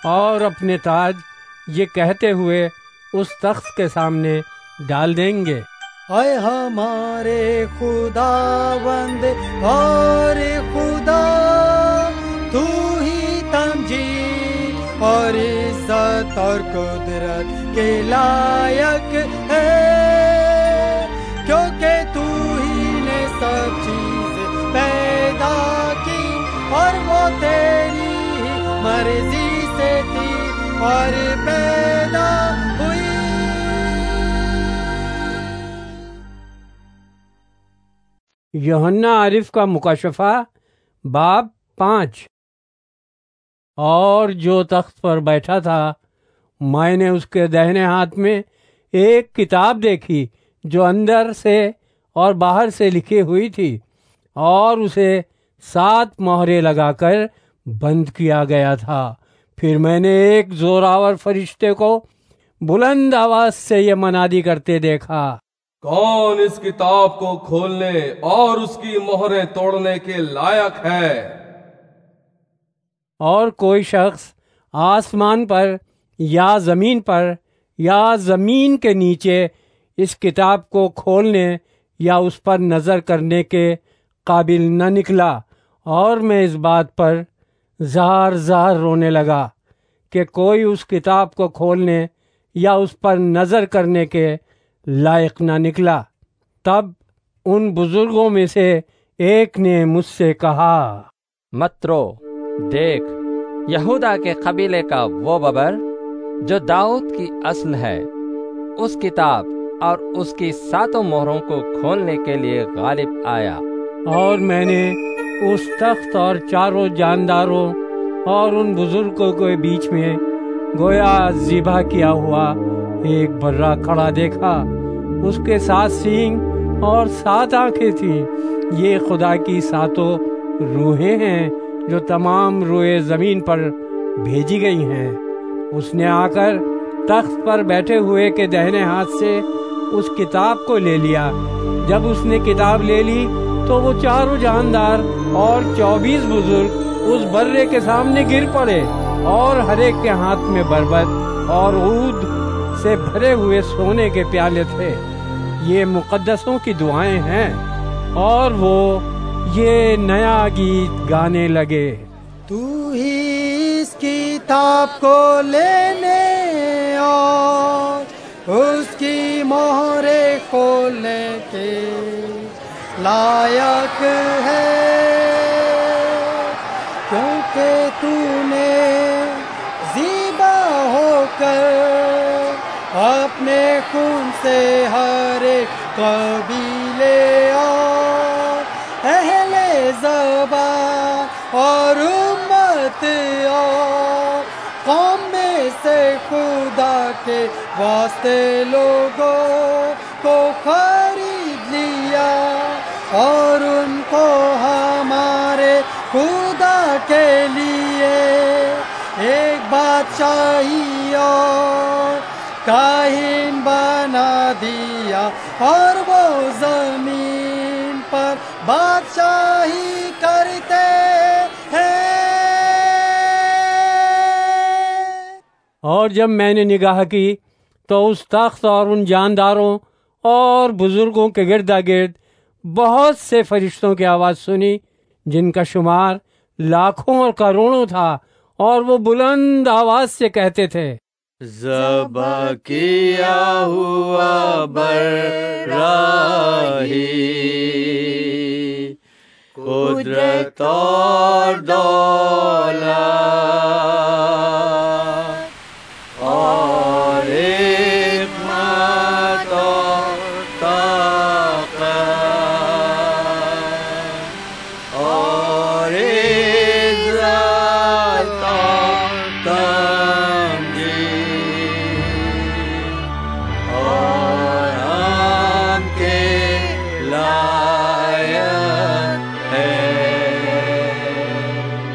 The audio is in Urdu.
اور اپنے تاج یہ کہتے ہوئے اس تخت کے سامنے ڈال دیں گے، اے ہمارے خداوند اور خدا، تو ہی تمجید اور عزت اور قدرت کے لائق ہے، کیونکہ تو ہی نے سب چیزیں پیدا کی اور وہ تیری ہی مرضی سے تھی اور پیدا ہوئی۔ یوحنا عارف کا مکاشفہ باب 5۔ اور جو تخت پر بیٹھا تھا میں نے اس کے داہنے ہاتھ میں ایک کتاب دیکھی جو اندر سے اور باہر سے لکھی ہوئی تھی، اور اسے 7 مہرے لگا کر بند کیا گیا تھا۔ پھر میں نے ایک زوراور فرشتے کو بلند آواز سے یہ منادی کرتے دیکھا، کون اس کتاب کو کھولنے اور اس کی مہریں توڑنے کے لائق ہے؟ اور کوئی شخص آسمان پر یا زمین پر یا زمین کے نیچے اس کتاب کو کھولنے یا اس پر نظر کرنے کے قابل نہ نکلا، اور میں اس بات پر زار زار رونے لگا کہ کوئی اس کتاب کو کھولنے یا اس پر نظر کرنے کے لائق نہ نکلا۔ تب ان بزرگوں میں سے ایک نے مجھ سے کہا، مت رو، دیکھ، یہودا کے قبیلے کا وہ ببر جو داؤد کی اصل ہے، اس کتاب اور اس کی 7 مہروں کو کھولنے کے لیے غالب آیا۔ اور میں نے اس تخت اور 4 جانداروں اور ان بزرگوں کے بیچ میں گویا ذبح کیا ہوا ایک برہ کھڑا دیکھا۔ اس کے 7 سینگ اور 7 آنکھیں تھیں۔ یہ خدا کی 7 روحیں ہیں جو تمام روئے زمین پر بھیجی گئی ہیں۔ اس نے آ کر تخت پر بیٹھے ہوئے کے داہنے ہاتھ سے اس کتاب کو لے لیا۔ جب اس نے کتاب لے لی تو وہ 4 جاندار اور 24 بزرگ اس برے کے سامنے گر پڑے، اور ہر ایک کے ہاتھ میں بربط اور عود سے بھرے ہوئے سونے کے پیالے تھے۔ یہ مقدسوں کی دعائیں ہیں۔ اور وہ یہ نیا گیت گانے لگے، تو ہی اس کتاب کو لینے اور اس کی مہریں کھولنے کے لائق ہے، کیونکہ تو نے ذبح ہو کر اپنے خون سے ہر ایک قبیلے اور اہل زبان اور امت اور قوم میں سے خدا کے واسطے لوگوں کو خرید لیا، اور ان کو ہمارے خدا کے لیے ایک بادشاہی اور کاہن بنا دیا، اور وہ زمین پر بادشاہی کرتے ہیں۔ اور جب میں نے نگاہ کی تو اس تخت اور ان جانداروں اور بزرگوں کے گردا گرد بہت سے فرشتوں کی آواز سنی، جن کا شمار لاکھوں اور کروڑوں تھا، اور وہ بلند آواز سے کہتے تھے، ذبح کیا ہوا براہی، قدرت اور دولت